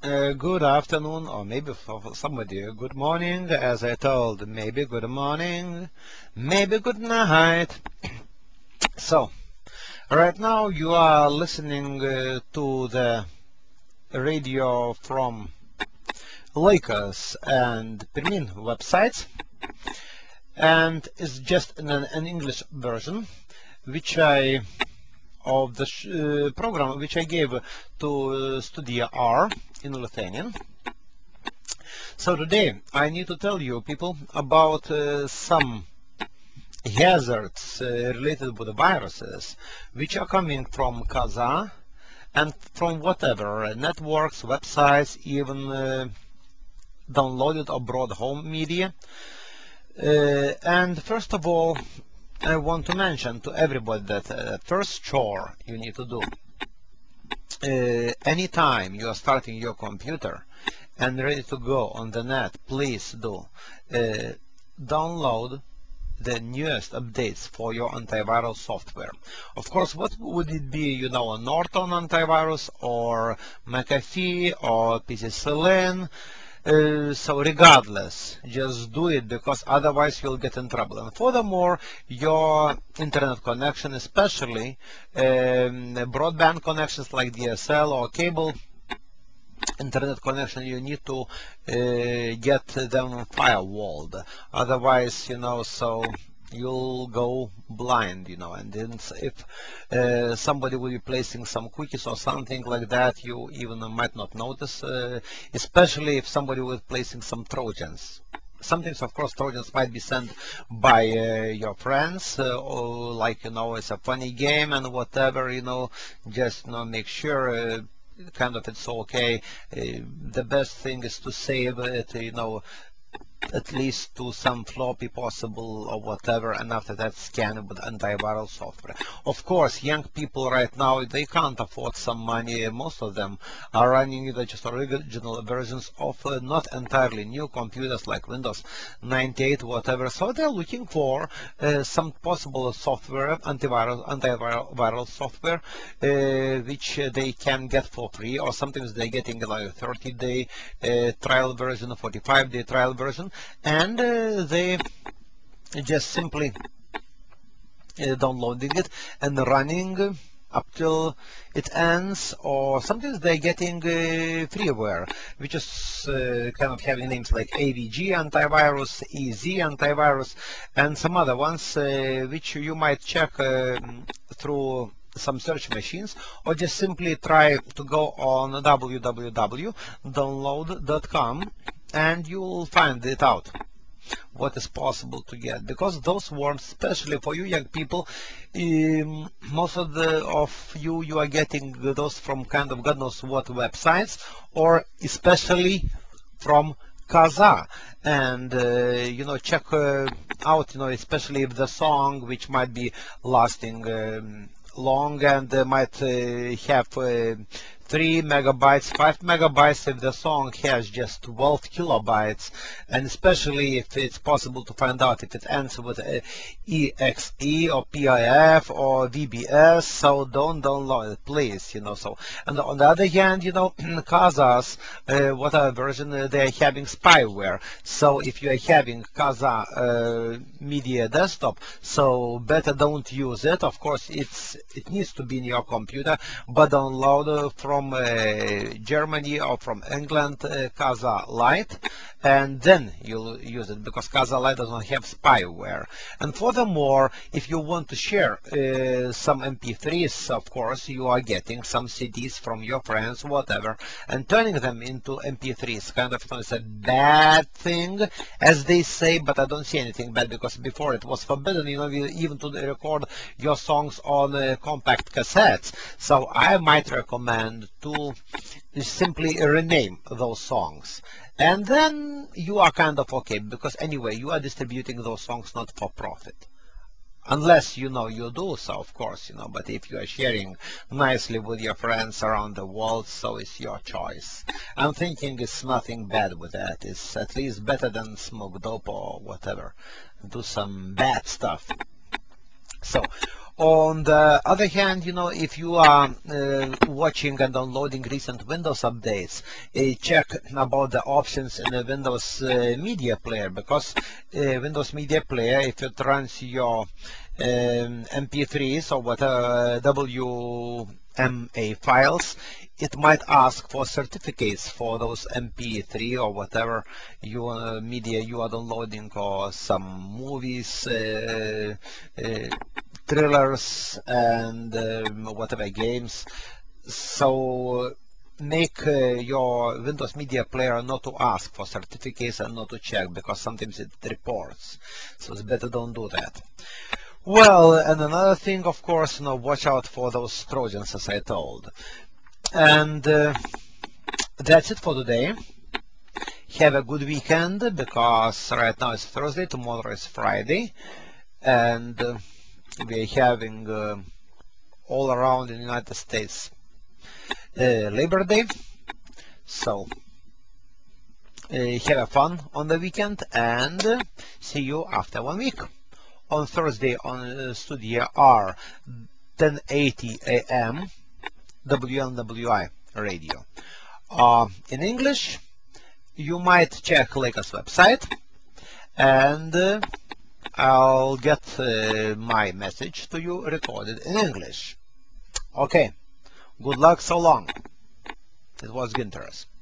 Good afternoon, or maybe for somebody, good morning, as I told, maybe good morning, maybe good night. So, right now you are listening to the radio from Lakers and Permin websites, and it's just an English version, which I of the program which I gave to Studia R in Lithuanian. So today I need to tell you people about some hazards related with the viruses which are coming from Kazaa and from whatever networks, websites, even downloaded or brought home media. And first of all, I want to mention to everybody that first chore you need to do anytime you are starting your computer and ready to go on the net, please do download the newest updates for your antiviral software. Of course, what would it be, a Norton antivirus or McAfee or PCCLN? So regardless, just do it because otherwise you'll get in trouble. And furthermore, your internet connection, especially broadband connections like DSL or cable internet connection, you need to get them firewalled. Otherwise, so you'll go blind, and then if somebody will be placing some cookies or something like that, you even might not notice, especially if somebody was placing some Trojans. Sometimes, of course, Trojans might be sent by your friends, or like, it's a funny game and whatever, just, make sure kind of it's okay. The best thing is to save it, at least to some floppy possible or whatever, and after that scan it with antiviral software. Of course, young people right now, they can't afford some money. Most of them are running either just original versions of not entirely new computers like Windows 98, whatever. So they're looking for some possible software, antiviral software, which they can get for free, or sometimes they're getting like a 30-day trial version, a 45-day trial version, and they just simply downloading it and running up till it ends, or sometimes they're getting freeware, which is kind of having names like AVG antivirus, EZ antivirus, and some other ones which you might check through some search machines, or just simply try to go on www.download.com and you'll find it out what is possible to get, because those worms, especially for you young people, most of you are getting those from kind of God knows what websites, or especially from Kazaa. And check out, especially if the song which might be lasting long and might have 3 megabytes, 5 megabytes, if the song has just 12 kilobytes, and especially if it's possible to find out if it ends with exe or pif or vbs, so don't download it, please. So, and on the other hand, Kaza's whatever version, they're having spyware. So if you are having Kazaa media desktop, so better don't use it. Of course, it needs to be in your computer, but download from Germany or from England Kazaa Lite, and then you'll use it, because Kazaa Lite does not have spyware. And furthermore, if you want to share some MP3s, of course, you are getting some CDs from your friends, whatever, and turning them into MP3s. Kind of, it's a bad thing, as they say, but I don't see anything bad, because before it was forbidden, even to record your songs on compact cassettes. So I might recommend to simply rename those songs. And then you are kind of okay, because anyway, you are distributing those songs not for profit. Unless you do so, of course, but if you are sharing nicely with your friends around the world, so it's your choice. I'm thinking it's nothing bad with that. It's at least better than smoke dope or whatever. Do some bad stuff. So, On the other hand, if you are watching and downloading recent Windows updates, check about the options in the Windows Media Player, because Windows Media Player, if it runs your MP3s or whatever WMA files, it might ask for certificates for those MP3 or whatever media you are downloading, or some movies, thrillers, and whatever games. So make your Windows Media Player not to ask for certificates and not to check, because sometimes it reports. So it's better don't do that. Well, and another thing, of course, watch out for those Trojans, as I told. And that's it for today. Have a good weekend, because right now it's Thursday, tomorrow is Friday, and we're having all around in the United States Labor Day. So have a fun on the weekend, and see you after 1 week. On Thursday on Studio R, 1080 AM, WNWI radio. In English, you might check Leica's website, and I'll get my message to you recorded in English. Okay, good luck, so long. It was Ginteras.